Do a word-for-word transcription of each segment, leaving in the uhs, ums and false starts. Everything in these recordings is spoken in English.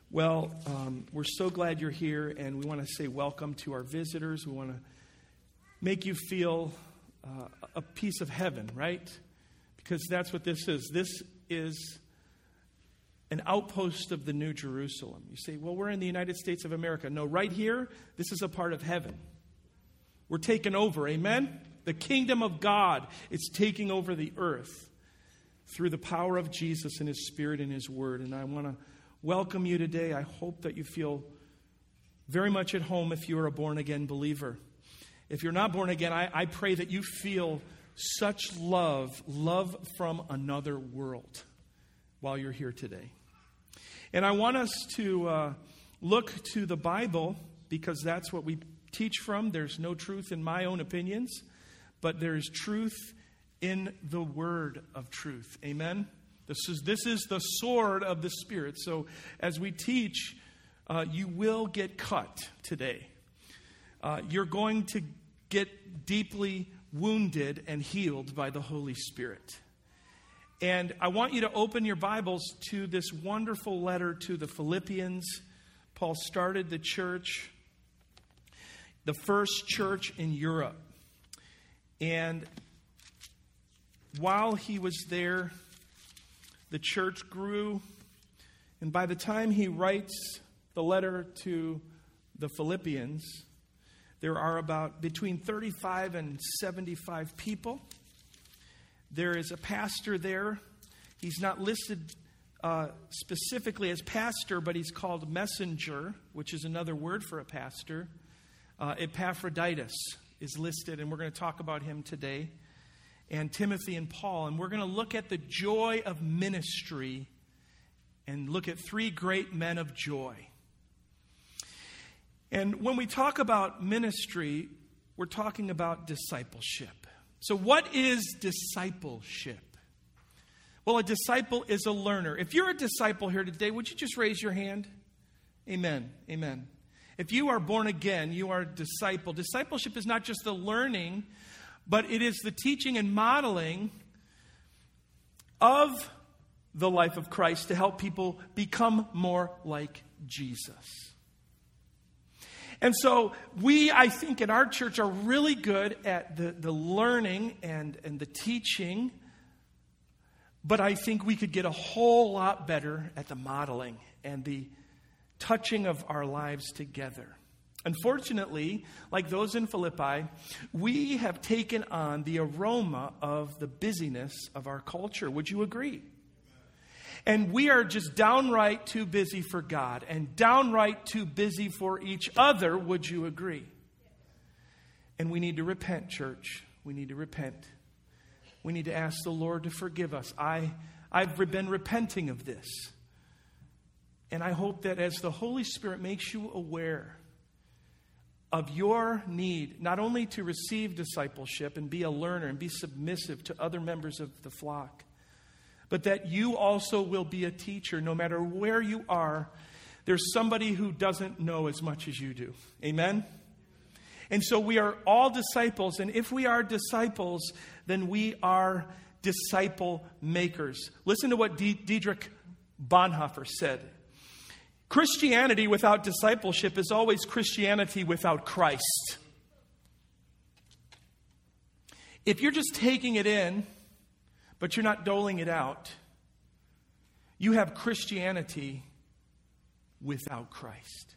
Well, um, we're so glad you're here, and we want to say welcome to our visitors. We want to make you feel uh, a piece of heaven, right? Because that's what this is. This is an outpost of the New Jerusalem. You say, well, we're in the United States of America. No, right here, this is a part of heaven. We're taking over, amen? The kingdom of God is taking over the earth through the power of Jesus and His Spirit and His Word. And I want to welcome you today. I hope that you feel very much at home if you are a born-again believer. If you're not born again, I, I pray that you feel such love, love from another world while you're here today. And I want us to uh, look to the Bible because that's what we teach from. There's no truth in my own opinions, but there is truth in the word of truth. Amen? This is, this is the sword of the Spirit. So as we teach, uh, you will get cut today. Uh, you're going to get deeply wounded and healed by the Holy Spirit. And I want you to open your Bibles to this wonderful letter to the Philippians. Paul started the church, the first church in Europe. And while he was there, the church grew. And by the time he writes the letter to the Philippians, there are about between thirty-five and seventy-five people. There is a pastor there. He's not listed uh, specifically as pastor, but he's called messenger, which is another word for a pastor. Uh, Epaphroditus is listed, and we're going to talk about him today. And Timothy and Paul. And we're going to look at the joy of ministry and look at three great men of joy. And when we talk about ministry, we're talking about discipleship. So what is discipleship? Well, a disciple is a learner. If you're a disciple here today, would you just raise your hand? Amen. Amen. If you are born again, you are a disciple. Discipleship is not just the learning, but it is the teaching and modeling of the life of Christ to help people become more like Jesus. And so we, I think, in our church are really good at the, the learning and, and the teaching. But I think we could get a whole lot better at the modeling and the touching of our lives together. Unfortunately, like those in Philippi, we have taken on the aroma of the busyness of our culture. Would you agree? And we are just downright too busy for God and downright too busy for each other. Would you agree? And we need to repent, church. We need to repent. We need to ask the Lord to forgive us. I, I've been repenting of this. And I hope that as the Holy Spirit makes you aware of your need, not only to receive discipleship and be a learner and be submissive to other members of the flock, but that you also will be a teacher. No matter where you are, there's somebody who doesn't know as much as you do. Amen? And so we are all disciples. And if we are disciples, then we are disciple makers. Listen to what D- Dietrich Bonhoeffer said. Christianity without discipleship is always Christianity without Christ. If you're just taking it in, but you're not doling it out, you have Christianity without Christ.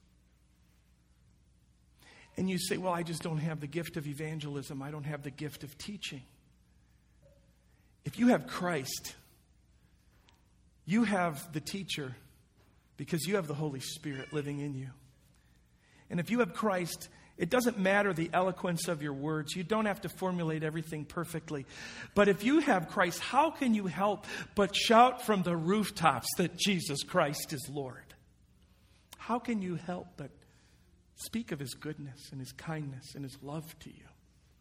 And you say, well, I just don't have the gift of evangelism. I don't have the gift of teaching. If you have Christ, you have the teacher because you have the Holy Spirit living in you. And if you have Christ, it doesn't matter the eloquence of your words. You don't have to formulate everything perfectly. But if you have Christ, how can you help but shout from the rooftops that Jesus Christ is Lord? How can you help but speak of His goodness and His kindness and His love to you?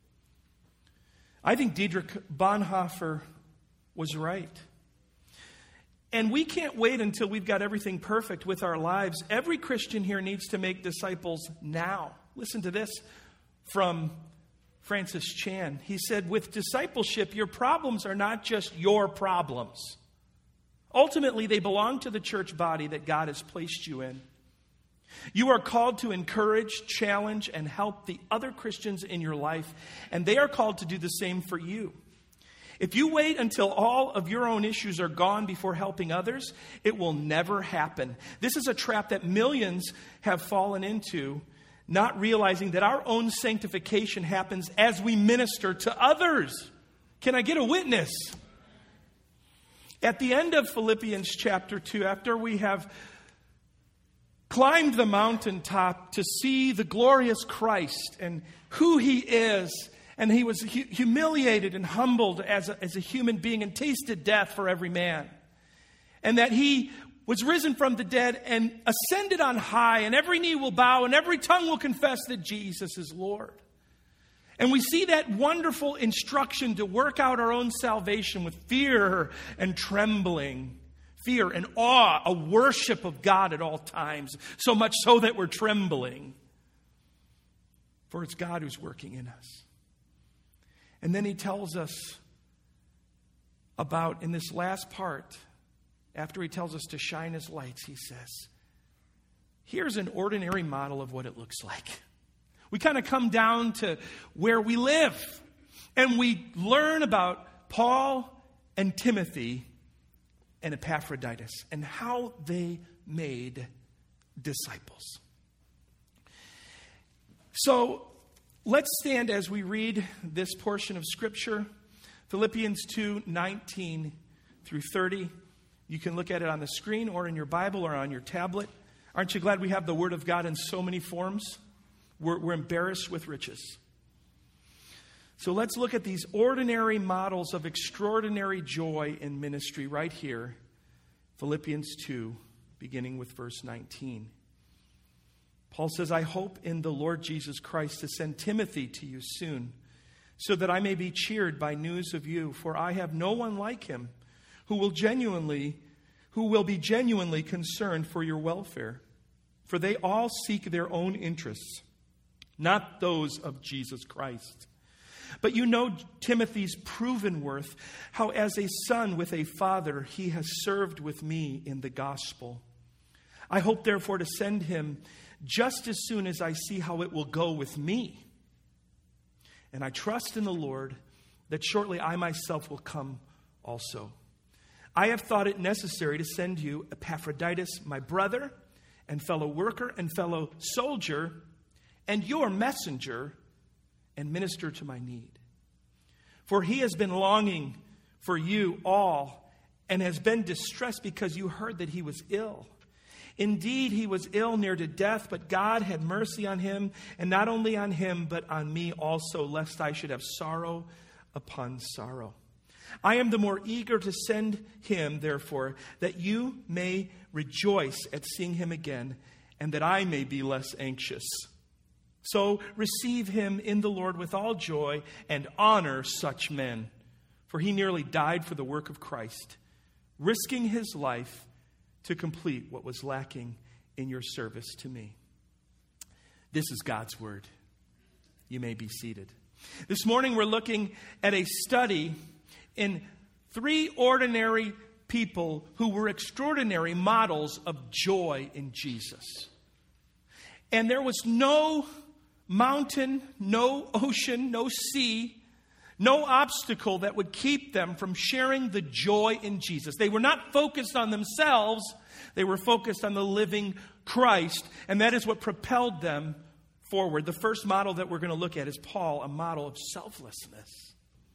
I think Dietrich Bonhoeffer was right. And we can't wait until we've got everything perfect with our lives. Every Christian here needs to make disciples now. Listen to this from Francis Chan. He said, with discipleship, your problems are not just your problems. Ultimately, they belong to the church body that God has placed you in. You are called to encourage, challenge, and help the other Christians in your life, and they are called to do the same for you. If you wait until all of your own issues are gone before helping others, it will never happen. This is a trap that millions have fallen into, not realizing that our own sanctification happens as we minister to others. Can I get a witness? At the end of Philippians chapter two, after we have climbed the mountaintop to see the glorious Christ and who he is, and he was hu- humiliated and humbled as a, as a human being and tasted death for every man, and that he was risen from the dead and ascended on high, and every knee will bow and every tongue will confess that Jesus is Lord. And we see that wonderful instruction to work out our own salvation with fear and trembling. Fear and awe, a worship of God at all times, so much so that we're trembling. For it's God who's working in us. And then he tells us about, in this last part, after he tells us to shine his lights, he says, here's an ordinary model of what it looks like. We kind of come down to where we live, and we learn about Paul and Timothy and Epaphroditus and how they made disciples. So let's stand as we read this portion of Scripture, Philippians two, nineteen through thirty. You can look at it on the screen or in your Bible or on your tablet. Aren't you glad we have the Word of God in so many forms? We're, we're embarrassed with riches. So let's look at these ordinary models of extraordinary joy in ministry right here. Philippians two, beginning with verse nineteen. Paul says, I hope in the Lord Jesus Christ to send Timothy to you soon, so that I may be cheered by news of you, for I have no one like him who will genuinely, who will be genuinely concerned for your welfare. For they all seek their own interests, not those of Jesus Christ. But you know Timothy's proven worth, how as a son with a father he has served with me in the gospel. I hope therefore to send him just as soon as I see how it will go with me. And I trust in the Lord that shortly I myself will come also. I have thought it necessary to send you Epaphroditus, my brother and fellow worker and fellow soldier, and your messenger and minister to my need. For he has been longing for you all and has been distressed because you heard that he was ill. Indeed, he was ill near to death, but God had mercy on him, and not only on him, but on me also, lest I should have sorrow upon sorrow. I am the more eager to send him, therefore, that you may rejoice at seeing him again, and that I may be less anxious. So receive him in the Lord with all joy and honor such men. For he nearly died for the work of Christ, risking his life to complete what was lacking in your service to me. This is God's word. You may be seated. This morning we're looking at a study in three ordinary people who were extraordinary models of joy in Jesus. And there was no mountain, no ocean, no sea, no obstacle that would keep them from sharing the joy in Jesus. They were not focused on themselves. They were focused on the living Christ. And that is what propelled them forward. The first model that we're going to look at is Paul, a model of selflessness.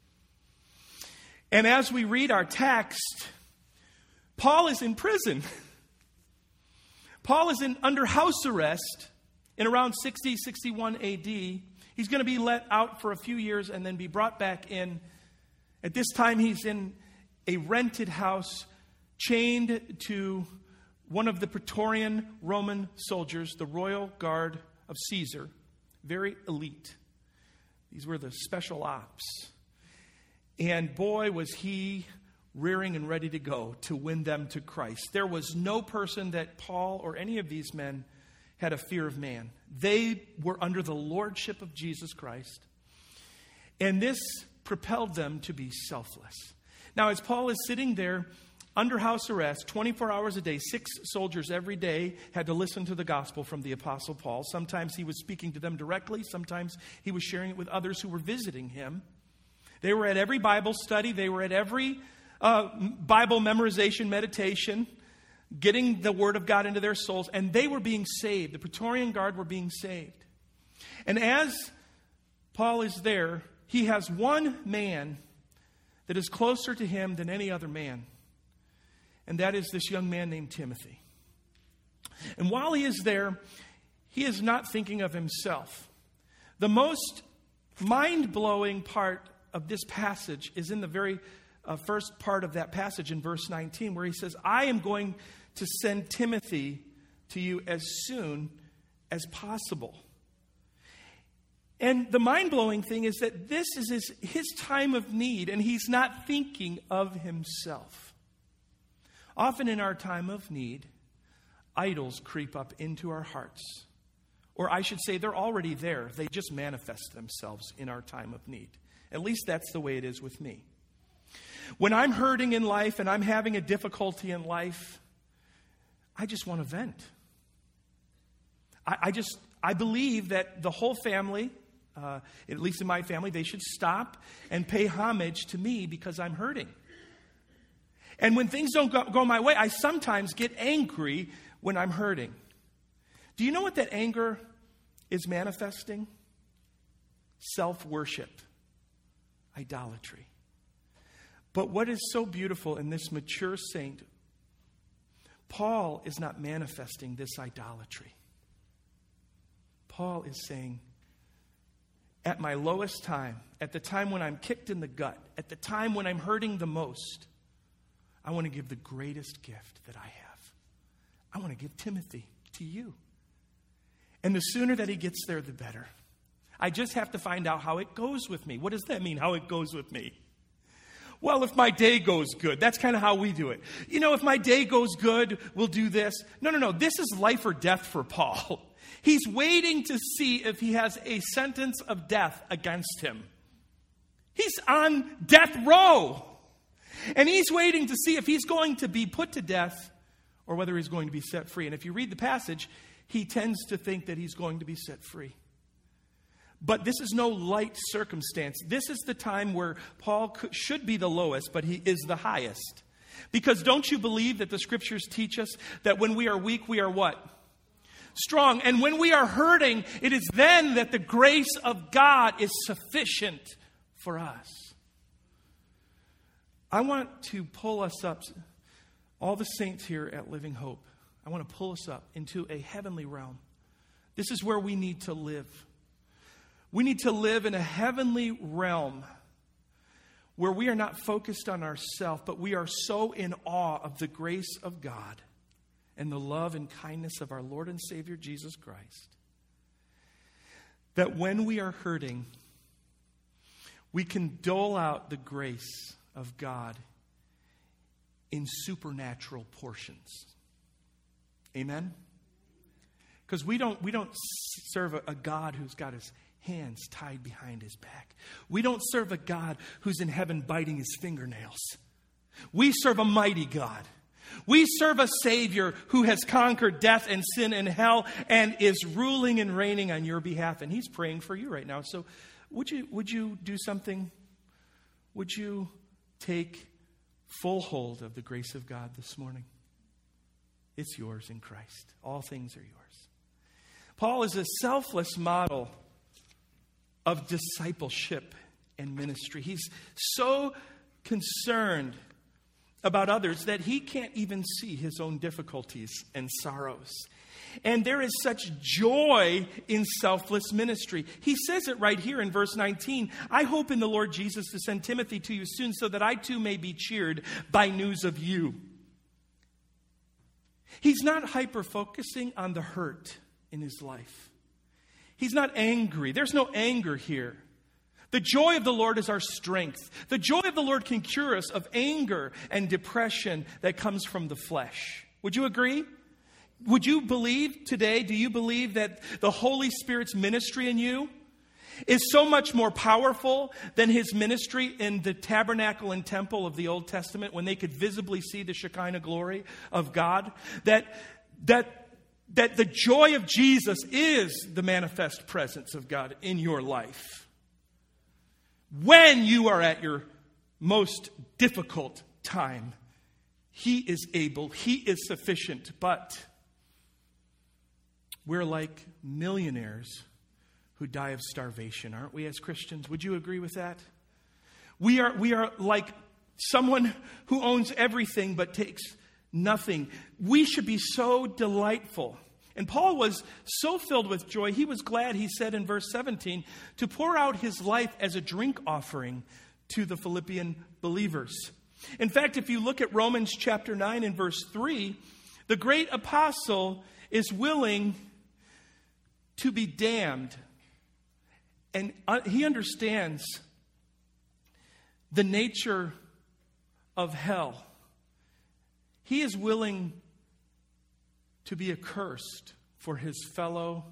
And as we read our text, Paul is in prison. Paul is in under house arrest in around sixty, sixty-one A D. He's going to be let out for a few years and then be brought back in. At this time, he's in a rented house, chained to one of the Praetorian Roman soldiers, the royal guard of Caesar. Very elite. These were the special ops. And boy, was he rearing and ready to go to win them to Christ. There was no person that Paul or any of these men had a fear of man. They were under the lordship of Jesus Christ. And this propelled them to be selfless. Now, as Paul is sitting there under house arrest, twenty-four hours a day. Six soldiers every day had to listen to the gospel from the Apostle Paul. Sometimes he was speaking to them directly. Sometimes he was sharing it with others who were visiting him. They were at every Bible study. They were at every uh, Bible memorization, meditation, getting the Word of God into their souls. And they were being saved. The Praetorian Guard were being saved. And as Paul is there, he has one man that is closer to him than any other man. And that is this young man named Timothy. And while he is there, he is not thinking of himself. The most mind-blowing part of this passage is in the very uh, first part of that passage in verse nineteen, where he says, I am going to send Timothy to you as soon as possible. And the mind-blowing thing is that this is his, his time of need, and he's not thinking of himself. Often in our time of need, idols creep up into our hearts. Or I should say, they're already there. They just manifest themselves in our time of need. At least that's the way it is with me. When I'm hurting in life and I'm having a difficulty in life, I just want to vent. I, I just, I believe that the whole family, uh, at least in my family, they should stop and pay homage to me because I'm hurting. And when things don't go, go my way, I sometimes get angry when I'm hurting. Do you know what that anger is manifesting? Self-worship. Idolatry. But what is so beautiful in this mature saint, Paul is not manifesting this idolatry. Paul is saying, at my lowest time, at the time when I'm kicked in the gut, at the time when I'm hurting the most, I want to give the greatest gift that I have. I want to give Timothy to you. And the sooner that he gets there, the better. I just have to find out how it goes with me. What does that mean, how it goes with me? Well, if my day goes good, that's kind of how we do it. You know, if my day goes good, we'll do this. No, no, no. This is life or death for Paul. He's waiting to see if he has a sentence of death against him. He's on death row. And he's waiting to see if he's going to be put to death or whether he's going to be set free. And if you read the passage, he tends to think that he's going to be set free. But this is no light circumstance. This is the time where Paul should be the lowest, but he is the highest. Because don't you believe that the scriptures teach us that when we are weak, we are what? Strong. And when we are hurting, it is then that the grace of God is sufficient for us. I want to pull us up, all the saints here at Living Hope, I want to pull us up into a heavenly realm. This is where we need to live. We need to live in a heavenly realm where we are not focused on ourselves, but we are so in awe of the grace of God and the love and kindness of our Lord and Savior Jesus Christ, that when we are hurting, we can dole out the grace of God in supernatural portions. Amen? Because we don't, we don't serve a, a God who's got his hands tied behind his back. We don't serve a God who's in heaven biting his fingernails. We serve a mighty God. We serve a Savior who has conquered death and sin and hell and is ruling and reigning on your behalf. And he's praying for you right now. So would you, would you do something? Would you take full hold of the grace of God this morning? It's yours in Christ. All things are yours. Paul is a selfless model of discipleship and ministry. He's so concerned about others that he can't even see his own difficulties and sorrows. And there is such joy in selfless ministry. He says it right here in verse nineteen. I hope in the Lord Jesus to send Timothy to you soon so that I too may be cheered by news of you. He's not hyper-focusing on the hurt in his life. He's not angry. There's no anger here. The joy of the Lord is our strength. The joy of the Lord can cure us of anger and depression that comes from the flesh. Would you agree? Would you believe today, do you believe that the Holy Spirit's ministry in you is so much more powerful than his ministry in the tabernacle and temple of the Old Testament, when they could visibly see the Shekinah glory of God, that, that, that the joy of Jesus is the manifest presence of God in your life. When you are at your most difficult time, he is able, he is sufficient, but we're like millionaires who die of starvation, aren't we, as Christians? Would you agree with that? We are, we are like someone who owns everything but takes nothing. We should be so delightful. And Paul was so filled with joy, he was glad, he said in verse seventeen, to pour out his life as a drink offering to the Philippian believers. In fact, if you look at Romans chapter nine and verse three, the great apostle is willing to be damned. And he understands the nature of hell. He is willing to be accursed for his fellow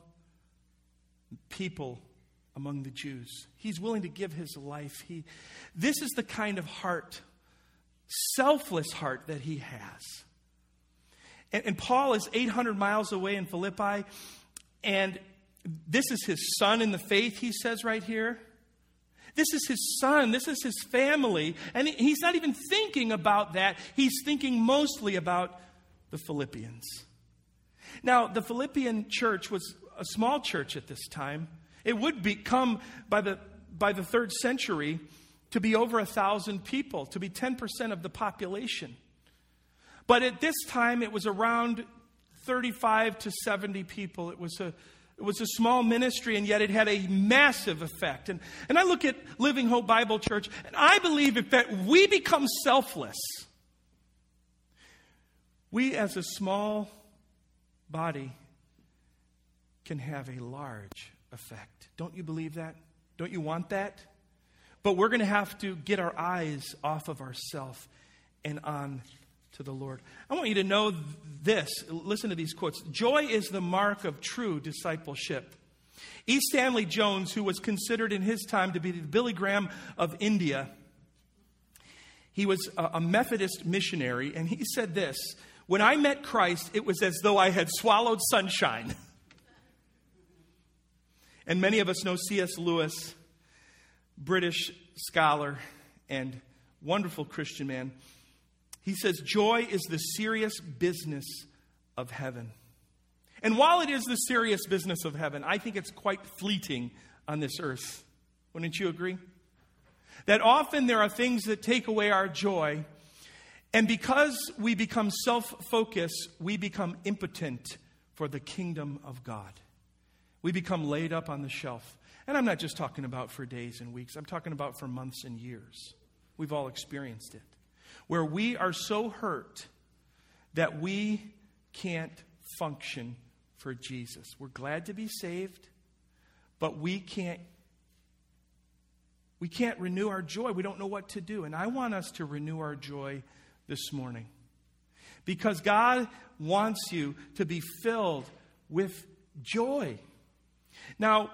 people among the Jews. He's willing to give his life. He, this is the kind of heart, selfless heart, that he has. And, and Paul is eight hundred miles away in Philippi, and this is his son in the faith, he says right here. This is his son. This is his family. And he's not even thinking about that. He's thinking mostly about the Philippians. Now, the Philippian church was a small church at this time. It would become, by the, by the third century, to be over a thousand people, to be ten percent of the population. But at this time, it was around thirty-five to seventy people. It was a It was a small ministry, and yet it had a massive effect. And, and I look at Living Hope Bible Church, and I believe if that we become selfless, we as a small body can have a large effect. Don't you believe that? Don't you want that? But we're going to have to get our eyes off of ourselves and on to the Lord. I want you to know this. Listen to these quotes. Joy is the mark of true discipleship. E. Stanley Jones, who was considered in his time to be the Billy Graham of India, he was a Methodist missionary, and he said this: when I met Christ, it was as though I had swallowed sunshine. And many of us know C S Lewis, British scholar and wonderful Christian man. He says, joy is the serious business of heaven. And while it is the serious business of heaven, I think it's quite fleeting on this earth. Wouldn't you agree? That often there are things that take away our joy. And because we become self-focused, we become impotent for the kingdom of God. We become laid up on the shelf. And I'm not just talking about for days and weeks. I'm talking about for months and years. We've all experienced it. Where we are so hurt that we can't function for Jesus. We're glad to be saved, but we can't we can't renew our joy. We don't know what to do. And I want us to renew our joy this morning. Because God wants you to be filled with joy. Now,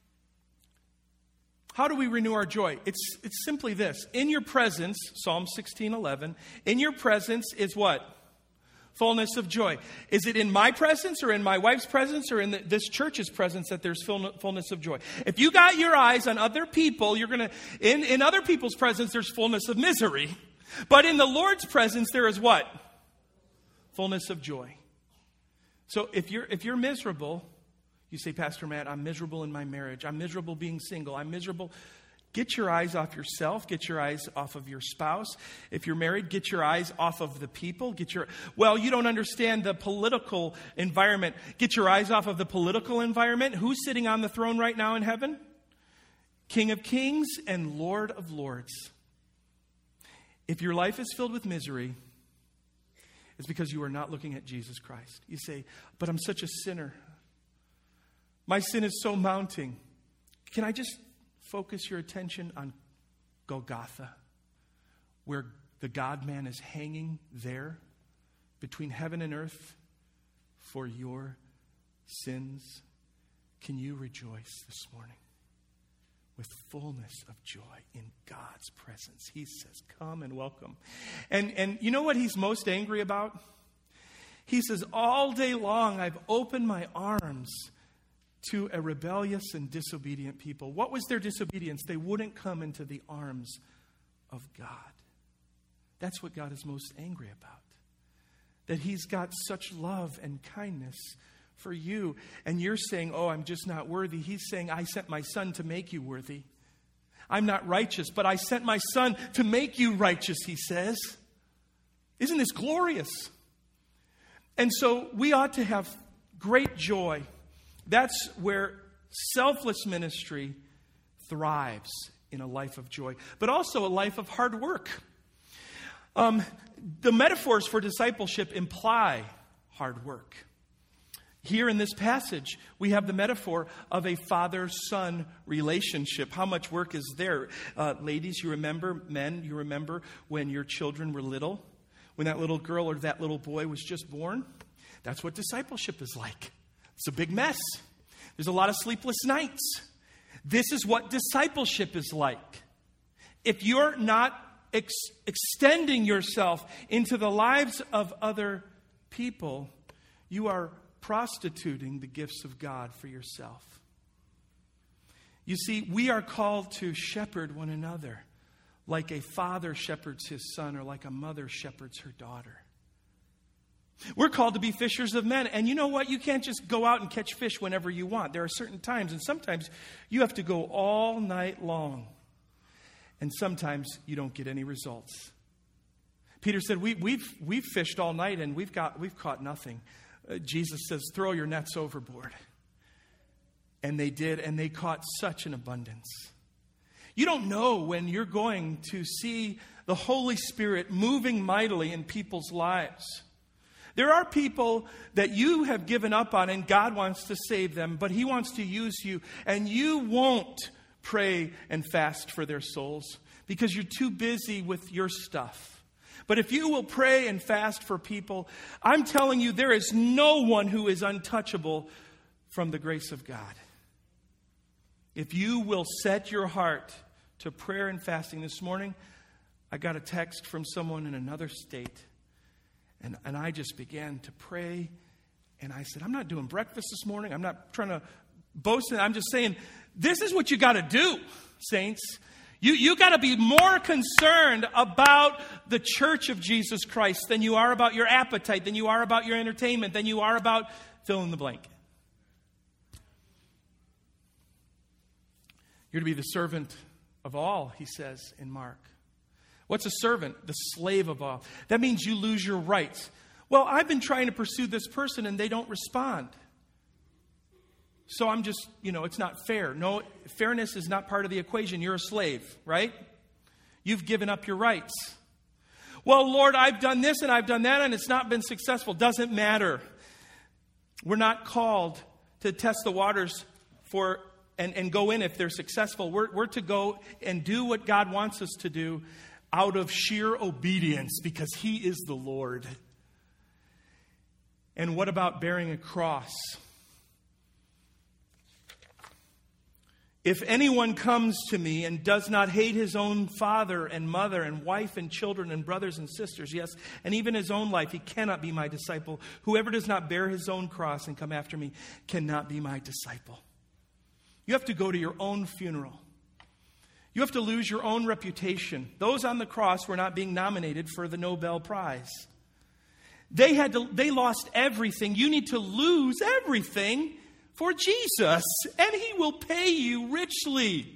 how do we renew our joy? It's, it's simply this. In your presence, Psalm sixteen eleven, in your presence is what? Fullness of joy. Is it in my presence or in my wife's presence or in the, this church's presence that there's fullness of joy? If you got your eyes on other people, you're going to, in, in other people's presence, there's fullness of misery. But in the Lord's presence, there is what? Fullness of joy. So if you're, if you're miserable, you say, Pastor Matt, I'm miserable in my marriage. I'm miserable being single. I'm miserable. Get your eyes off yourself. Get your eyes off of your spouse. If you're married, get your eyes off of the people. Get your, well, you don't understand the political environment. Get your eyes off of the political environment. Who's sitting on the throne right now in heaven? King of kings and Lord of lords. If your life is filled with misery, it's because you are not looking at Jesus Christ. You say, but I'm such a sinner. My sin is so mounting. Can I just focus your attention on Golgotha, where the God-man is hanging there between heaven and earth for your sins? Can you rejoice this morning? with fullness of joy in God's presence. He says, come and welcome. And, and you know what he's most angry about? He says, all day long I've opened my arms to a rebellious and disobedient people. What was their disobedience? They wouldn't come into the arms of God. That's what God is most angry about. That he's got such love and kindness for you. And you're saying, oh, I'm just not worthy. He's saying, I sent my son to make you worthy. I'm not righteous, but I sent my son to make you righteous, he says. Isn't this glorious? And so we ought to have great joy. That's where selfless ministry thrives, in a life of joy, but also a life of hard work. Um, the metaphors for discipleship imply hard work. Here in this passage, we have the metaphor of a father-son relationship. How much work is there? Uh, ladies, you remember, men, you remember when your children were little? When that little girl or that little boy was just born? That's what discipleship is like. It's a big mess. There's a lot of sleepless nights. This is what discipleship is like. If you're not ex- extending yourself into the lives of other people, you are prostituting the gifts of God for yourself. You see, we are called to shepherd one another like a father shepherds his son or like a mother shepherds her daughter. We're called to be fishers of men. And you know what? You can't just go out and catch fish whenever you want. There are certain times, and sometimes you have to go all night long. And sometimes you don't get any results. Peter said, we, we've, we've fished all night and we've, got, we've caught nothing. Uh, Jesus says, throw your nets overboard. And they did, and they caught such an abundance. You don't know when you're going to see the Holy Spirit moving mightily in people's lives. There are people that you have given up on and God wants to save them, but he wants to use you, and you won't pray and fast for their souls because you're too busy with your stuff. But if you will pray and fast for people, I'm telling you, there is no one who is untouchable from the grace of God. If you will set your heart to prayer and fasting this morning, I got a text from someone in another state. And, and I just began to pray. And I said, I'm not doing breakfast this morning. I'm not trying to boast. I'm just saying, this is what you got to do, saints. You, you got to be more concerned about the church of Jesus Christ than you are about your appetite, than you are about your entertainment, than you are about fill in the blank. You're to be the servant of all, he says in Mark. What's a servant? The slave of all. That means you lose your rights. Well, I've been trying to pursue this person and they don't respond. So I'm just, you know, it's not fair. No, fairness is not part of the equation. You're a slave, right? You've given up your rights. Well, Lord, I've done this and I've done that and it's not been successful. Doesn't matter. We're not called to test the waters for and, and go in if they're successful. We're, we're to go and do what God wants us to do out of sheer obedience because he is the Lord. And what about bearing a cross? If anyone comes to me and does not hate his own father and mother and wife and children and brothers and sisters, yes, and even his own life, he cannot be my disciple. Whoever does not bear his own cross and come after me cannot be my disciple. You have to go to your own funeral. You have to lose your own reputation. Those on the cross were not being nominated for the Nobel Prize. They had to, they lost everything. You need to lose everything for Jesus, and he will pay you richly.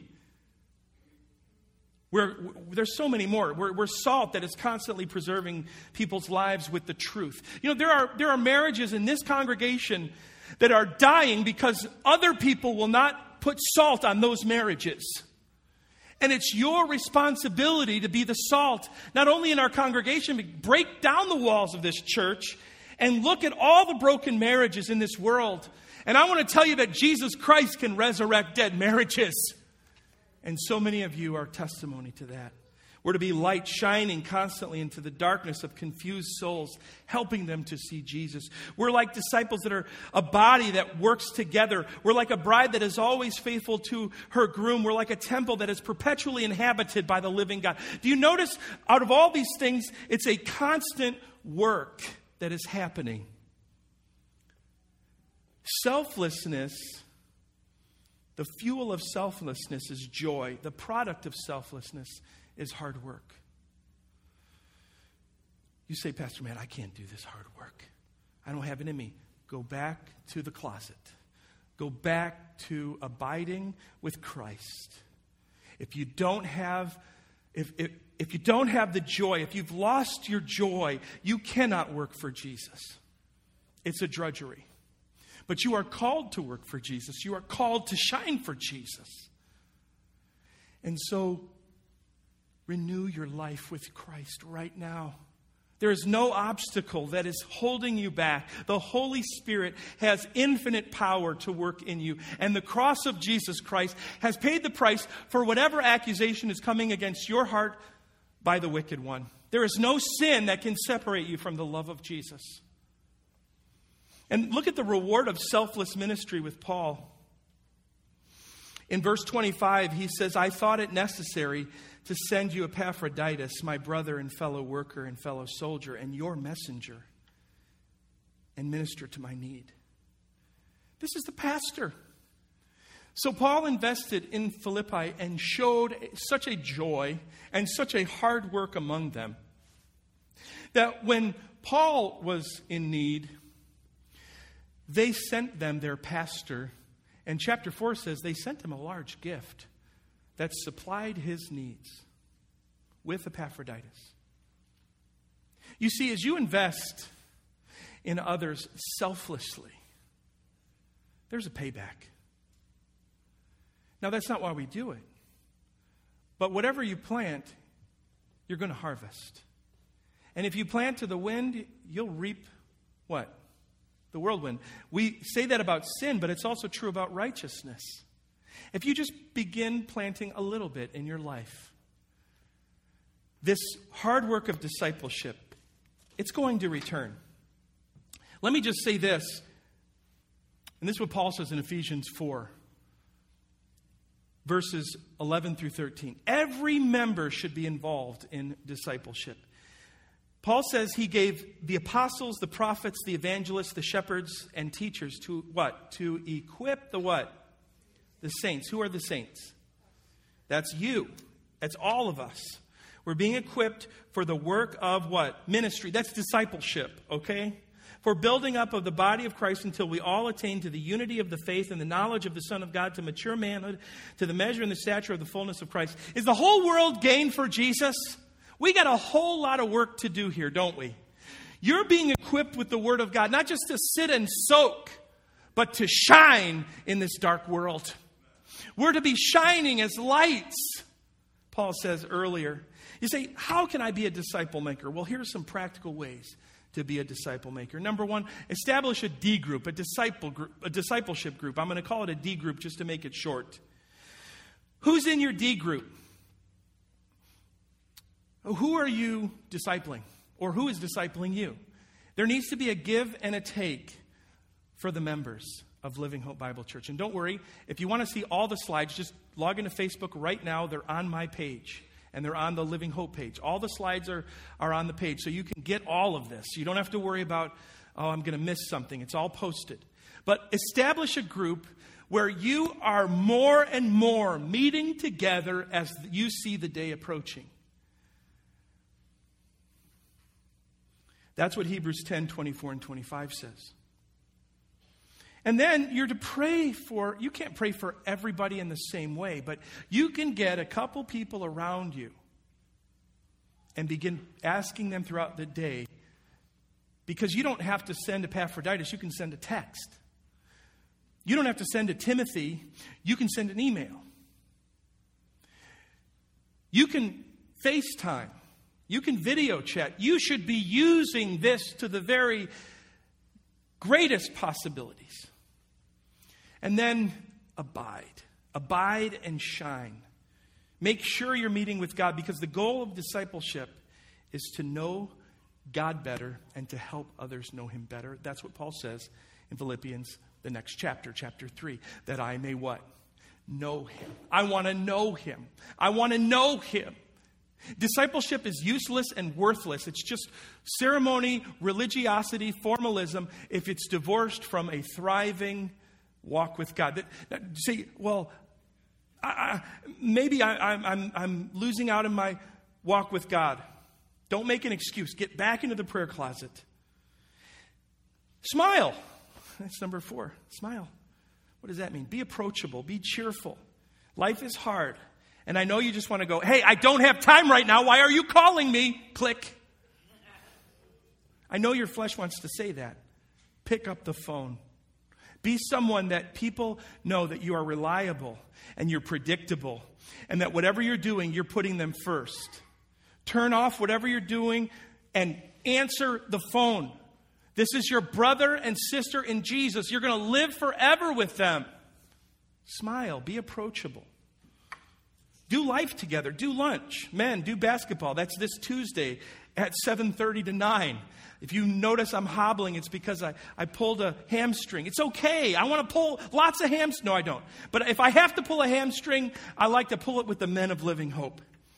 We're, there's so many more. We're, we're salt that is constantly preserving people's lives with the truth. You know, there are, there are marriages in this congregation that are dying because other people will not put salt on those marriages. And it's your responsibility to be the salt, not only in our congregation, but break down the walls of this church and look at all the broken marriages in this world. And I want to tell you that Jesus Christ can resurrect dead marriages. And so many of you are testimony to that. We're to be light shining constantly into the darkness of confused souls, helping them to see Jesus. We're like disciples that are a body that works together. We're like a bride that is always faithful to her groom. We're like a temple that is perpetually inhabited by the living God. Do you notice out of all these things, it's a constant work that is happening? Selflessness, the fuel of selflessness is joy. The product of selflessness is hard work. You say, Pastor Matt, I can't do this hard work. I don't have it in me. Go back to the closet. Go back to abiding with Christ. If you don't have, if, if, if you don't have the joy, if you've lost your joy, you cannot work for Jesus. It's a drudgery. But you are called to work for Jesus. You are called to shine for Jesus. And so, renew your life with Christ right now. There is no obstacle that is holding you back. The Holy Spirit has infinite power to work in you. And the cross of Jesus Christ has paid the price for whatever accusation is coming against your heart by the wicked one. There is no sin that can separate you from the love of Jesus. And look at the reward of selfless ministry with Paul. In verse twenty-five, he says, I thought it necessary to send you Epaphroditus, my brother and fellow worker and fellow soldier, and your messenger, and minister to my need. This is the pastor. So Paul invested in Philippi and showed such a joy and such a hard work among them that when Paul was in need, they sent them their pastor. And chapter four says they sent him a large gift that supplied his needs with Epaphroditus. You see, as you invest in others selflessly, there's a payback. Now, that's not why we do it. But whatever you plant, you're going to harvest. And if you plant to the wind, you'll reap what? The whirlwind. We say that about sin, but it's also true about righteousness. If you just begin planting a little bit in your life, this hard work of discipleship, it's going to return. Let me just say this, and this is what Paul says in Ephesians four, verses eleven through thirteen. Every member should be involved in discipleship. Paul says he gave the apostles, the prophets, the evangelists, the shepherds, and teachers to what? To equip the what? The saints. Who are the saints? That's you. That's all of us. We're being equipped for the work of what? Ministry. That's discipleship, okay? For building up of the body of Christ until we all attain to the unity of the faith and the knowledge of the Son of God, to mature manhood, to the measure and the stature of the fullness of Christ. Is the whole world gained for Jesus? We got a whole lot of work to do here, don't we? You're being equipped with the Word of God, not just to sit and soak, but to shine in this dark world. We're to be shining as lights, Paul says earlier. You say, how can I be a disciple maker? Well, here's some practical ways to be a disciple maker. Number one, establish a D group, a disciple group, a discipleship group. I'm going to call it a D group just to make it short. Who's in your D group? Who are you discipling? Or who is discipling you? There needs to be a give and a take for the members of Living Hope Bible Church. And don't worry, if you want to see all the slides, just log into Facebook right now. They're on my page. And they're on the Living Hope page. All the slides are, are on the page. So you can get all of this. You don't have to worry about, oh, I'm going to miss something. It's all posted. But establish a group where you are more and more meeting together as you see the day approaching. That's what Hebrews ten, twenty-four and twenty-five says. And then you're to pray for, you can't pray for everybody in the same way, but you can get a couple people around you and begin asking them throughout the day, because you don't have to send Epaphroditus, you can send a text. You don't have to send a Timothy, you can send an email. You can FaceTime. You can video chat. You should be using this to the very greatest possibilities. And then abide. Abide and shine. Make sure you're meeting with God, because the goal of discipleship is to know God better and to help others know him better. That's what Paul says in Philippians, the next chapter, chapter three, that I may what? Know him. I want to know him. I want to know him. Discipleship is useless and worthless. It's just ceremony, religiosity, formalism if it's divorced from a thriving walk with God. That, that, say, well, I, I, maybe I, I'm, I'm, I'm losing out in my walk with God. Don't make an excuse. Get back into the prayer closet. Smile. That's number four. Smile. What does that mean? Be approachable. Be cheerful. Life is hard. And I know you just want to go, hey, I don't have time right now. Why are you calling me? Click. I know your flesh wants to say that. Pick up the phone. Be someone that people know that you are reliable and you're predictable, and that whatever you're doing, you're putting them first. Turn off whatever you're doing and answer the phone. This is your brother and sister in Jesus. You're going to live forever with them. Smile. Be approachable. Do life together. Do lunch. Men, do basketball. That's this Tuesday at seven thirty to nine. If you notice I'm hobbling, it's because I, I pulled a hamstring. It's okay. I want to pull lots of hamstrings. No, I don't. But if I have to pull a hamstring, I like to pull it with the men of Living Hope.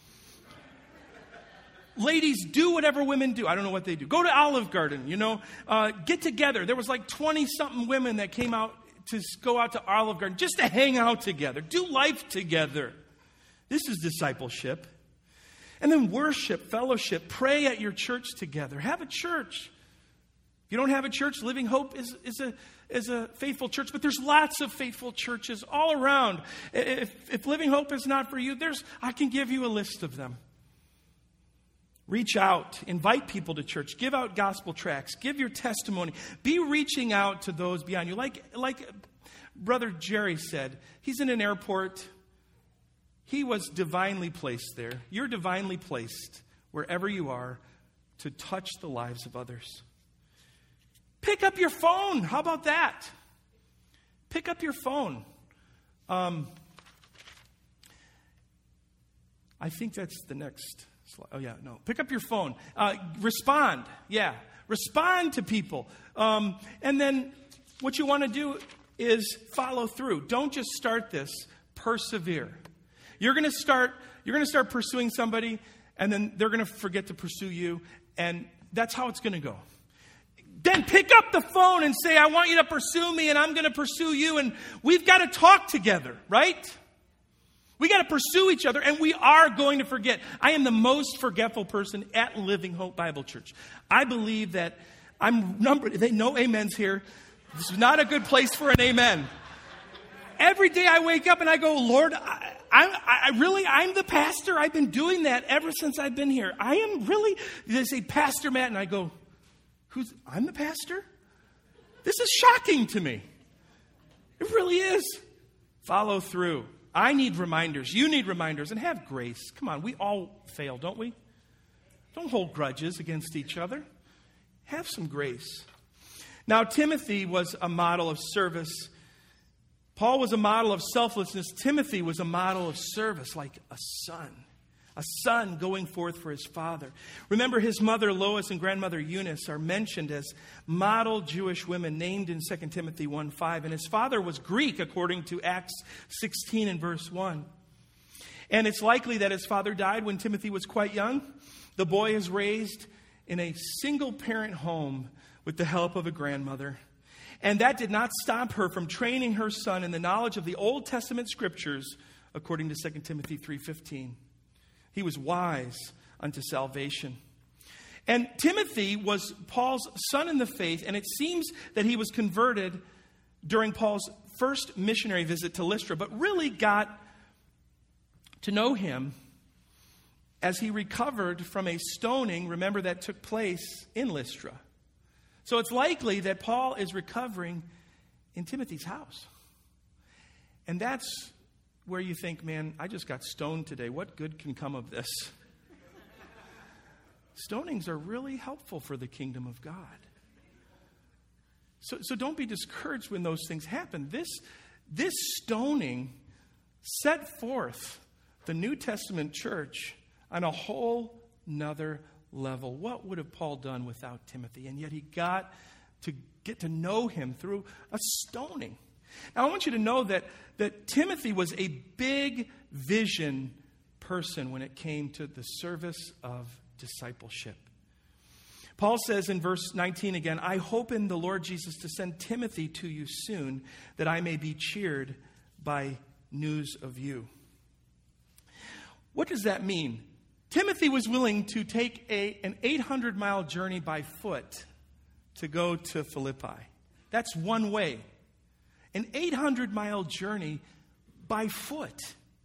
Ladies, do whatever women do. I don't know what they do. Go to Olive Garden, you know. Uh, get together. There was like twenty-something women that came out to go out to Olive Garden just to hang out together. Do life together. This is discipleship. And then worship, fellowship, pray at your church together. Have a church. If you don't have a church, Living Hope is, is, a, is a faithful church, but there's lots of faithful churches all around. If, if Living Hope is not for you, there's I can give you a list of them. Reach out. Invite people to church. Give out gospel tracts. Give your testimony. Be reaching out to those beyond you. Like, like Brother Jerry said, he's in an airport. He was divinely placed there. You're divinely placed wherever you are to touch the lives of others. Pick up your phone. How about that? Pick up your phone. Um, I think that's the next slide. Oh, yeah, no. Pick up your phone. Uh, respond. Yeah. Respond to people. Um, and then what you want to do is follow through. Don't just start this. Persevere. You're going to start, you're going to start pursuing somebody, and then they're going to forget to pursue you, and that's how it's going to go. Then pick up the phone and say, I want you to pursue me, and I'm going to pursue you, and we've got to talk together, right? We got to pursue each other, and we are going to forget. I am the most forgetful person at Living Hope Bible Church. I believe that I'm numbered. They no amens here. This is not a good place for an amen. Every day I wake up and I go, Lord, I, I, I really, I'm the pastor. I've been doing that ever since I've been here. I am really, they say, Pastor Matt, and I go, who's, I'm the pastor? This is shocking to me. It really is. Follow through. I need reminders. You need reminders, and have grace. Come on, we all fail, don't we? Don't hold grudges against each other. Have some grace. Now, Timothy was a model of service. Paul was a model of selflessness. Timothy was a model of service, like a son. A son going forth for his father. Remember, his mother Lois and grandmother Eunice are mentioned as model Jewish women named in Second Timothy one five. And his father was Greek, according to Acts sixteen and verse one. And it's likely that his father died when Timothy was quite young. The boy is raised in a single-parent home with the help of a grandmother. And that did not stop her from training her son in the knowledge of the Old Testament scriptures, according to Second Timothy three fifteen. He was wise unto salvation. And Timothy was Paul's son in the faith, and it seems that he was converted during Paul's first missionary visit to Lystra, but really got to know him as he recovered from a stoning, remember, that took place in Lystra. So it's likely that Paul is recovering in Timothy's house. And that's where you think, man, I just got stoned today. What good can come of this? Stonings are really helpful for the kingdom of God. So, so don't be discouraged when those things happen. This, this stoning set forth the New Testament church on a whole nother level. What would have Paul done without Timothy? And yet he got to get to know him through a stoning. Now, I want you to know that, that Timothy was a big vision person when it came to the service of discipleship. Paul says in verse nineteen again, I hope in the Lord Jesus to send Timothy to you soon, that I may be cheered by news of you. What does that mean? Timothy was willing to take a, an eight hundred mile journey by foot to go to Philippi. That's one way. An eight hundred mile journey by foot.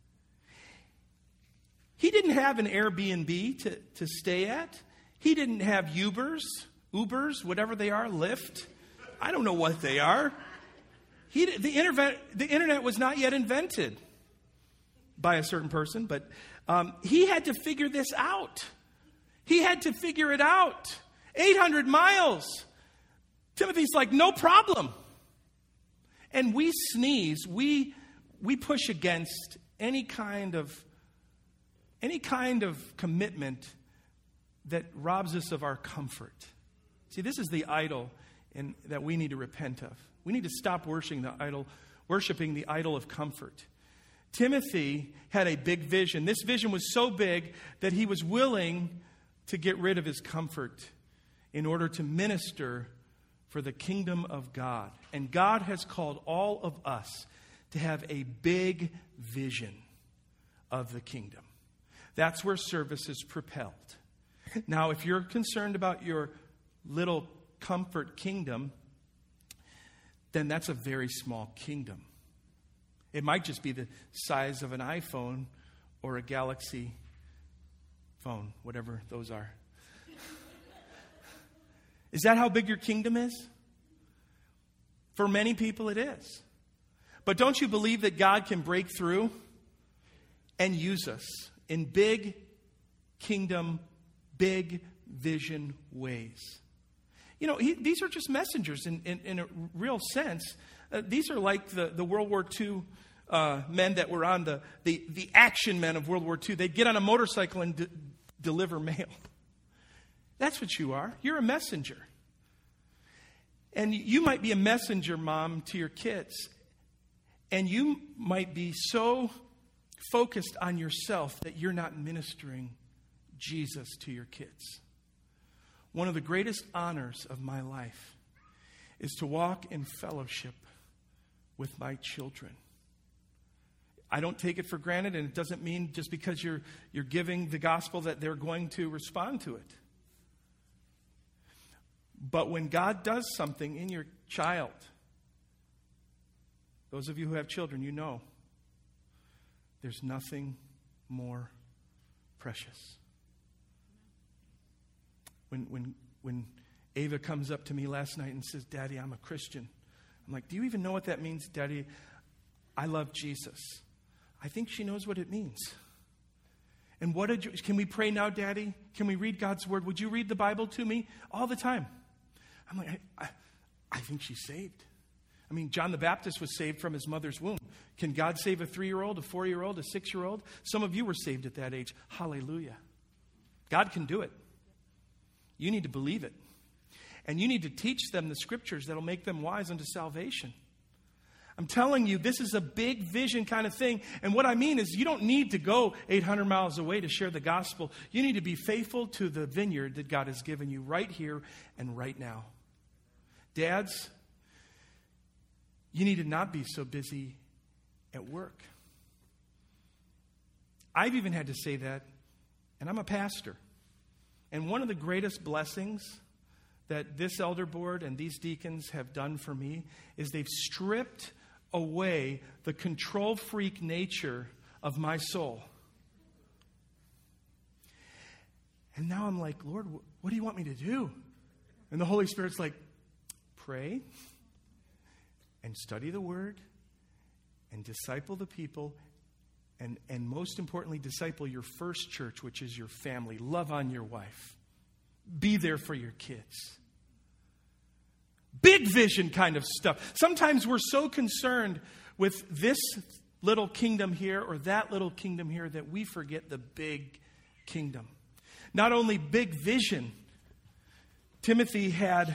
He didn't have an Airbnb to, to stay at. He didn't have Ubers, Ubers, whatever they are, Lyft. I don't know what they are. He, the, internet, the internet was not yet invented by a certain person, but um, he had to figure this out. He had to figure it out. eight hundred miles. Timothy's like, no problem. And we sneeze, we we push against any kind of any kind of commitment that robs us of our comfort. See, this is the idol in, that we need to repent of. We need to stop worshiping the idol, worshiping the idol of comfort. Timothy had a big vision. This vision was so big that he was willing to get rid of his comfort in order to minister for the kingdom of God. And God has called all of us to have a big vision of the kingdom. That's where service is propelled. Now, if you're concerned about your little comfort kingdom, then that's a very small kingdom. It might just be the size of an iPhone or a Galaxy phone, whatever those are. Is that how big your kingdom is? For many people it is. But don't you believe that God can break through and use us in big kingdom, big vision ways? You know, he, these are just messengers in, in, in a real sense. Uh, these are like the, the World War Two uh, men that were on the, the, the action men of World War Two. They'd get on a motorcycle and de- deliver mail. That's what you are. You're a messenger. And you might be a messenger, Mom, to your kids. And you might be so focused on yourself that you're not ministering Jesus to your kids. One of the greatest honors of my life is to walk in fellowship with my children. I don't take it for granted, and it doesn't mean just because you're you're giving the gospel that they're going to respond to it. But when God does something in your child, those of you who have children, you know, there's nothing more precious. When when when Ava comes up to me last night and says, Daddy, I'm a Christian. I'm like, do you even know what that means, Daddy? I love Jesus. I think she knows what it means. And what did you, can we pray now, Daddy? Can we read God's word? Would you read the Bible to me? All the time. I'm like, I, I, I think she's saved. I mean, John the Baptist was saved from his mother's womb. Can God save a three-year-old, a four-year-old, a six-year-old? Some of you were saved at that age. Hallelujah. God can do it. You need to believe it. And you need to teach them the scriptures that will make them wise unto salvation. I'm telling you, this is a big vision kind of thing. And what I mean is you don't need to go eight hundred miles away to share the gospel. You need to be faithful to the vineyard that God has given you right here and right now. Dads, you need to not be so busy at work. I've even had to say that, and I'm a pastor. And one of the greatest blessings that this elder board and these deacons have done for me is they've stripped away the control freak nature of my soul. And now I'm like, Lord, what do you want me to do? And the Holy Spirit's like, pray and study the word and disciple the people and, and most importantly, disciple your first church, which is your family. Love on your wife. Be there for your kids. Big vision kind of stuff. Sometimes we're so concerned with this little kingdom here or that little kingdom here that we forget the big kingdom. Not only big vision, Timothy had,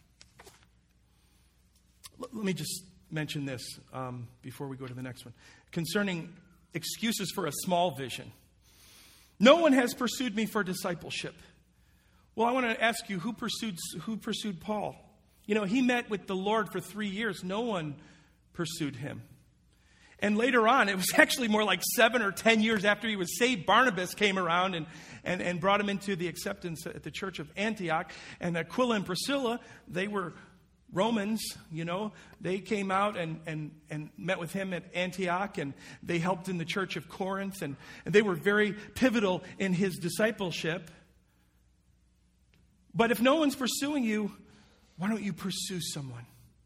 let me just mention this um, before we go to the next one, concerning excuses for a small vision. No one has pursued me for discipleship. Well, I want to ask you, who pursued, who pursued Paul? You know, he met with the Lord for three years. No one pursued him. And later on, it was actually more like seven or ten years after he was saved, Barnabas came around and, and, and brought him into the acceptance at the church of Antioch. And Aquila and Priscilla, they were Romans, you know. They came out and, and, and met with him at Antioch, and they helped in the church of Corinth. And, and they were very pivotal in his discipleship. But if no one's pursuing you, why don't you pursue someone?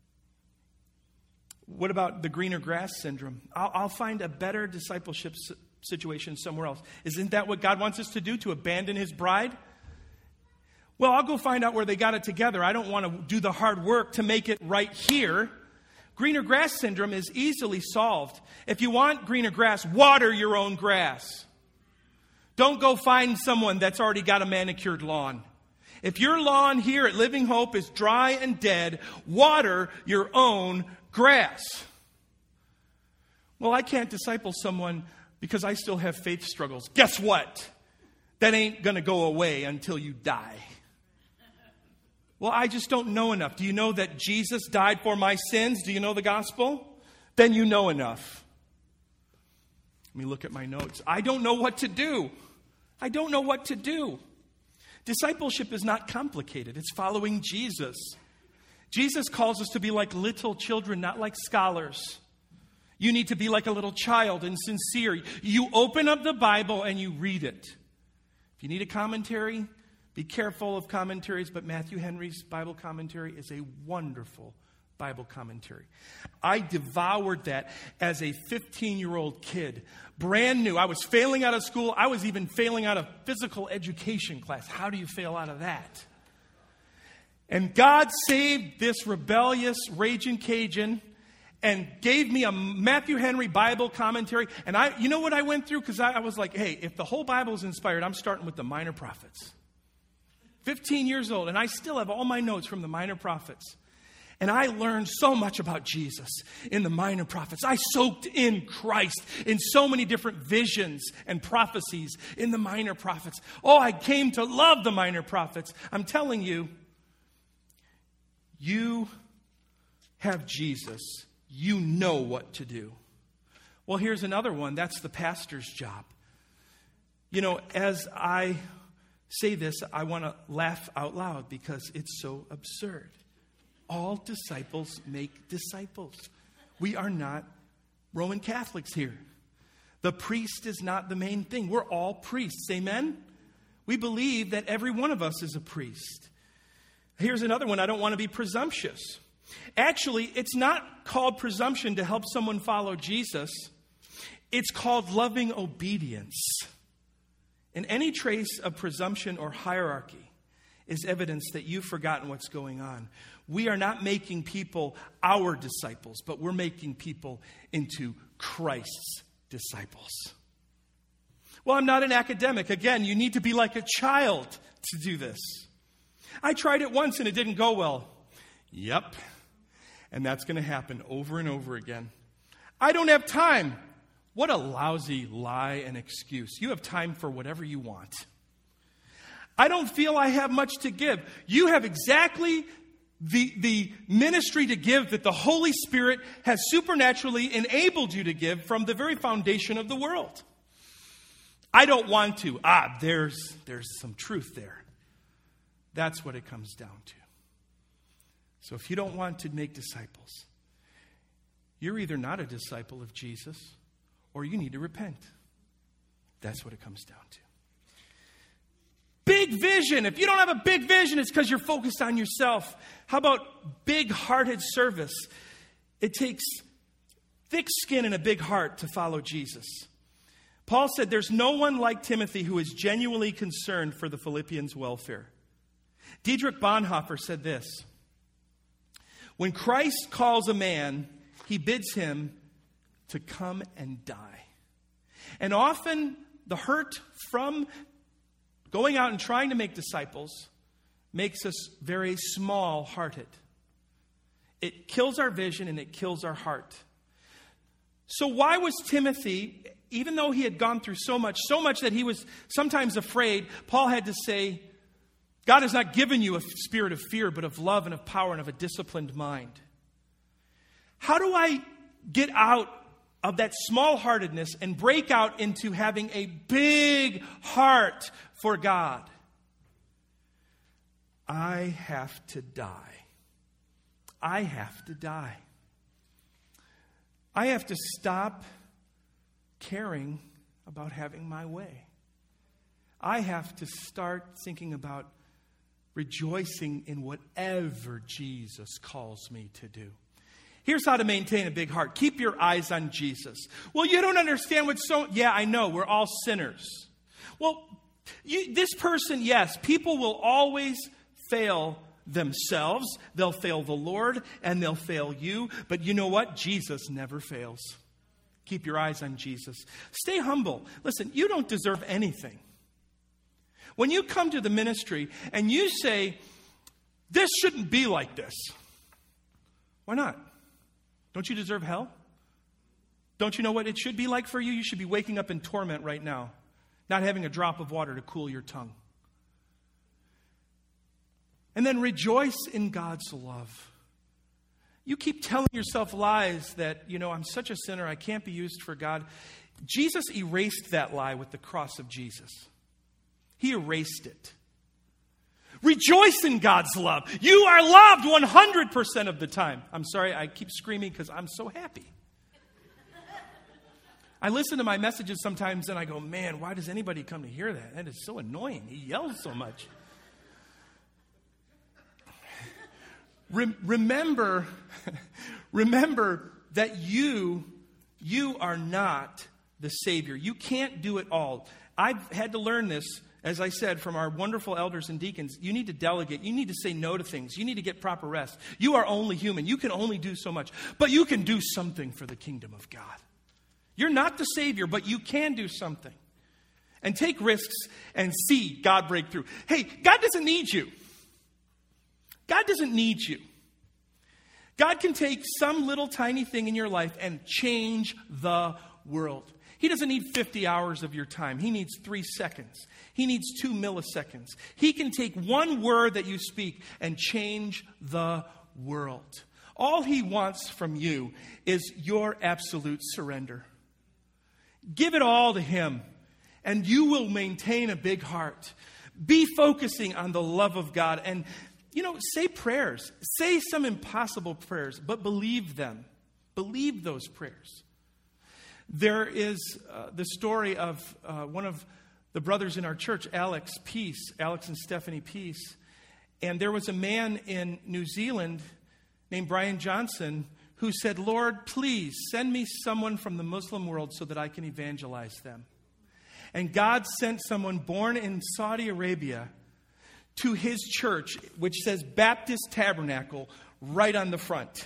What about the greener grass syndrome? I'll, I'll find a better discipleship situation somewhere else. Isn't that what God wants us to do, to abandon his bride? Well, I'll go find out where they got it together. I don't want to do the hard work to make it right here. Greener grass syndrome is easily solved. If you want greener grass, water your own grass. Don't go find someone that's already got a manicured lawn. If your lawn here at Living Hope is dry and dead, water your own grass. Well, I can't disciple someone because I still have faith struggles. Guess what? That ain't going to go away until you die. Well, I just don't know enough. Do you know that Jesus died for my sins? Do you know the gospel? Then you know enough. Let me look at my notes. I don't know what to do. I don't know what to do. Discipleship is not complicated. It's following Jesus. Jesus calls us to be like little children, not like scholars. You need to be like a little child and sincere. You open up the Bible and you read it. If you need a commentary, be careful of commentaries, but Matthew Henry's Bible commentary is a wonderful Bible commentary. I devoured that as a fifteen-year-old kid. Brand new. I was failing out of school. I was even failing out of physical education class. How do you fail out of that? And God saved this rebellious, raging Cajun and gave me a Matthew Henry Bible commentary. And I, you know what I went through? Because I, I was like, hey, if the whole Bible is inspired, I'm starting with the Minor Prophets. fifteen years old, and I still have all my notes from the Minor Prophets. And I learned so much about Jesus in the Minor Prophets. I soaked in Christ in so many different visions and prophecies in the Minor Prophets. Oh, I came to love the Minor Prophets. I'm telling you, you have Jesus. You know what to do. Well, here's another one. That's the pastor's job. You know, as I say this, I want to laugh out loud because it's so absurd. All disciples make disciples. We are not Roman Catholics here. The priest is not the main thing. We're all priests. Amen? We believe that every one of us is a priest. Here's another one. I don't want to be presumptuous. Actually, it's not called presumption to help someone follow Jesus. It's called loving obedience. And any trace of presumption or hierarchy is evidence that you've forgotten what's going on. We are not making people our disciples, but we're making people into Christ's disciples. Well, I'm not an academic. Again, you need to be like a child to do this. I tried it once and it didn't go well. Yep. And that's going to happen over and over again. I don't have time. What a lousy lie and excuse. You have time for whatever you want. I don't feel I have much to give. You have exactly the, the ministry to give that the Holy Spirit has supernaturally enabled you to give from the very foundation of the world. I don't want to. Ah, there's, there's some truth there. That's what it comes down to. So if you don't want to make disciples, you're either not a disciple of Jesus or you need to repent. That's what it comes down to. Big vision. If you don't have a big vision, it's because you're focused on yourself. How about big-hearted service? It takes thick skin and a big heart to follow Jesus. Paul said there's no one like Timothy who is genuinely concerned for the Philippians' welfare. Dietrich Bonhoeffer said this: when Christ calls a man, he bids him to come and die. And often the hurt from going out and trying to make disciples makes us very small-hearted. It kills our vision and it kills our heart. So why was Timothy, even though he had gone through so much, so much that he was sometimes afraid, Paul had to say, God has not given you a spirit of fear, but of love and of power and of a disciplined mind. How do I get out of that small-heartedness and break out into having a big heart for God? I have to die. I have to die. I have to stop caring about having my way. I have to start thinking about rejoicing in whatever Jesus calls me to do. Here's how to maintain a big heart. Keep your eyes on Jesus. Well, you don't understand what's so... Yeah, I know. We're all sinners. Well, you, this person, yes, people will always fail themselves. They'll fail the Lord, and they'll fail you. But you know what? Jesus never fails. Keep your eyes on Jesus. Stay humble. Listen, you don't deserve anything. When you come to the ministry and you say, this shouldn't be like this. Why not? Don't you deserve hell? Don't you know what it should be like for you? You should be waking up in torment right now, not having a drop of water to cool your tongue. And then rejoice in God's love. You keep telling yourself lies that, you know, I'm such a sinner, I can't be used for God. Jesus erased that lie with the cross of Jesus. He erased it. Rejoice in God's love. You are loved one hundred percent of the time. I'm sorry, I keep screaming because I'm so happy. I listen to my messages sometimes and I go, man, why does anybody come to hear that? That is so annoying. He yells so much. Re- remember, remember that you, you are not the Savior. You can't do it all. I've had to learn this, as I said, from our wonderful elders and deacons. You need to delegate. You need to say no to things. You need to get proper rest. You are only human. You can only do so much. But you can do something for the kingdom of God. You're not the Savior, but you can do something. And take risks and see God break through. Hey, God doesn't need you. God doesn't need you. God can take some little tiny thing in your life and change the world. He doesn't need fifty hours of your time. He needs three seconds. He needs two milliseconds. He can take one word that you speak and change the world. All he wants from you is your absolute surrender. Give it all to him, and you will maintain a big heart. Be focusing on the love of God. And, you know, say prayers. Say some impossible prayers, but believe them. Believe those prayers. There is uh, the story of uh, one of the brothers in our church, Alex Peace, Alex and Stephanie Peace. And there was a man in New Zealand named Brian Johnson who said, Lord, please send me someone from the Muslim world so that I can evangelize them. And God sent someone born in Saudi Arabia to his church, which says Baptist Tabernacle, right on the front.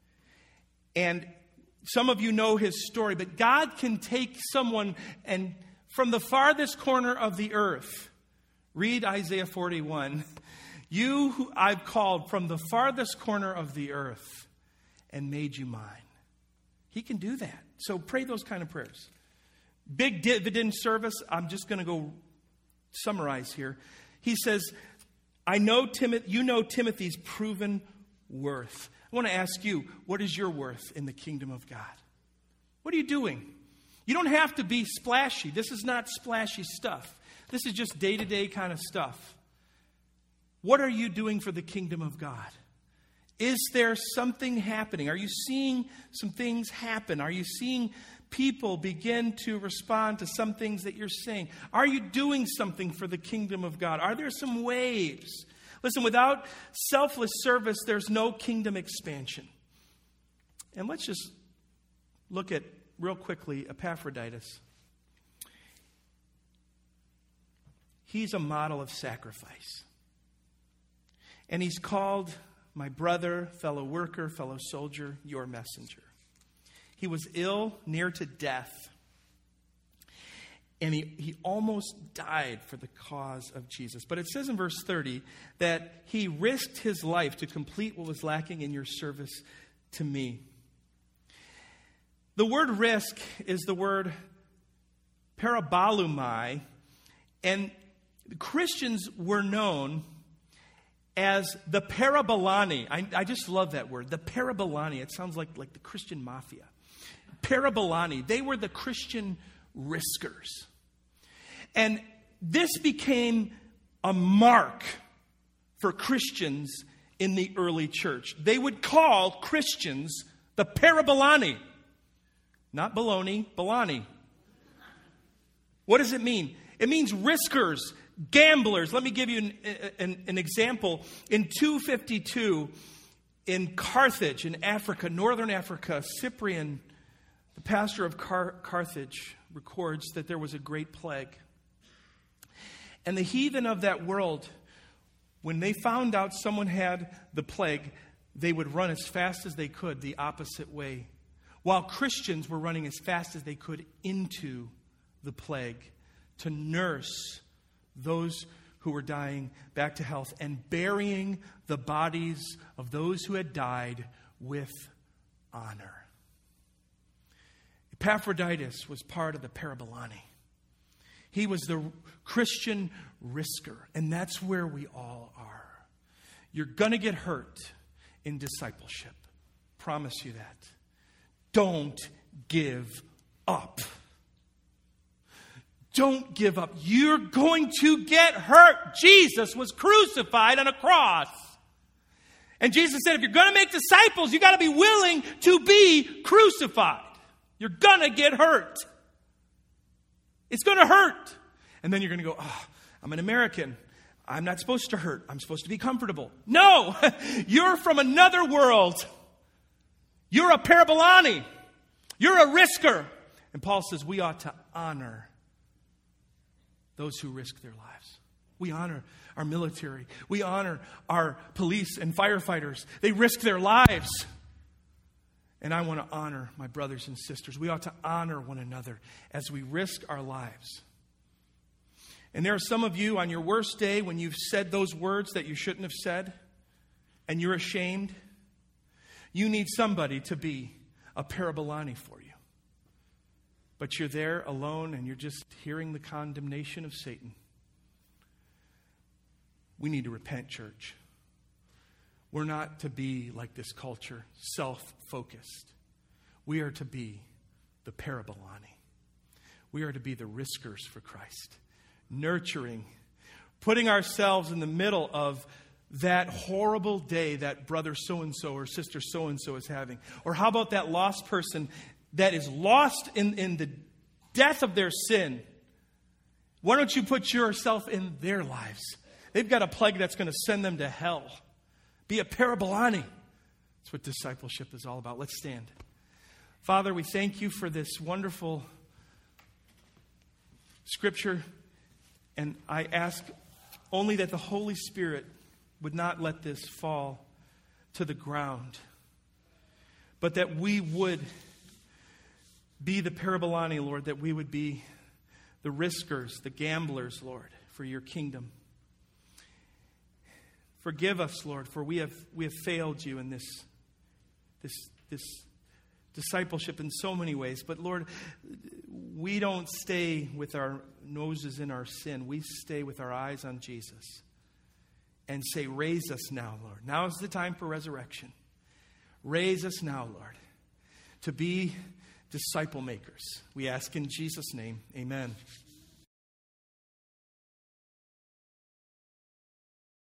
And some of you know his story, but God can take someone and from the farthest corner of the earth, read Isaiah forty-one, you who I've called from the farthest corner of the earth and made you mine. He can do that. So pray those kind of prayers. Big dividend service, I'm just going to go summarize here. He says, I know Timothy, you know Timothy's proven worth. I want to ask you, what is your worth in the kingdom of God? What are you doing? You don't have to be splashy. This is not splashy stuff. This is just day-to-day kind of stuff. What are you doing for the kingdom of God? Is there something happening? Are you seeing some things happen? Are you seeing people begin to respond to some things that you're saying? Are you doing something for the kingdom of God? Are there some waves? Listen, without selfless service, there's no kingdom expansion. And let's just look at, real quickly, Epaphroditus. He's a model of sacrifice. And he's called my brother, fellow worker, fellow soldier, your messenger. He was ill, near to death. And he, he almost died for the cause of Jesus. But it says in verse thirty that he risked his life to complete what was lacking in your service to me. The word risk is the word parabolumai. And Christians were known as the parabolani. I, I just love that word, the parabolani. It sounds like, like the Christian mafia. Parabolani. They were the Christian riskers. And this became a mark for Christians in the early church. They would call Christians the parabolani. Not baloney, balani. What does it mean? It means riskers, gamblers. Let me give you an, an, an example. In two fifty-two, in Carthage, in Africa, northern Africa, Cyprian, the pastor of Car- Carthage, records that there was a great plague. And the heathen of that world, when they found out someone had the plague, they would run as fast as they could the opposite way, while Christians were running as fast as they could into the plague to nurse those who were dying back to health and burying the bodies of those who had died with honor. Epaphroditus was part of the parabolani. He was the Christian risker, and that's where we all are. You're going to get hurt in discipleship. Promise you that. Don't give up. Don't give up. You're going to get hurt. Jesus was crucified on a cross. And Jesus said, if you're going to make disciples, you got to be willing to be crucified. You're going to get hurt. It's going to hurt. And then you're going to go, oh, I'm an American. I'm not supposed to hurt. I'm supposed to be comfortable. No, you're from another world. You're a parabolani. You're a risker. And Paul says we ought to honor those who risk their lives. We honor our military. We honor our police and firefighters. They risk their lives. And I want to honor my brothers and sisters. We ought to honor one another as we risk our lives. And there are some of you on your worst day when you've said those words that you shouldn't have said, and you're ashamed. You need somebody to be a parabolani for you. But you're there alone and you're just hearing the condemnation of Satan. We need to repent, church. We're not to be like this culture, self-focused. We are to be the parabolani. We are to be the riskers for Christ. Nurturing, putting ourselves in the middle of that horrible day that brother so-and-so or sister so-and-so is having. Or how about that lost person that is lost in, in the death of their sin? Why don't you put yourself in their lives? They've got a plague that's going to send them to hell. Be a parabolani. That's what discipleship is all about. Let's stand. Father, we thank you for this wonderful scripture. And I ask only that the Holy Spirit would not let this fall to the ground, but that we would be the parabolani, Lord, that we would be the riskers, the gamblers, Lord, for your kingdom. Forgive us, Lord, for we have we have failed you in this, this, this discipleship in so many ways. But Lord, we don't stay with our noses in our sin. We stay with our eyes on Jesus and say, raise us now, Lord. Now is the time for resurrection. Raise us now, Lord, to be disciple makers. We ask in Jesus' name, amen.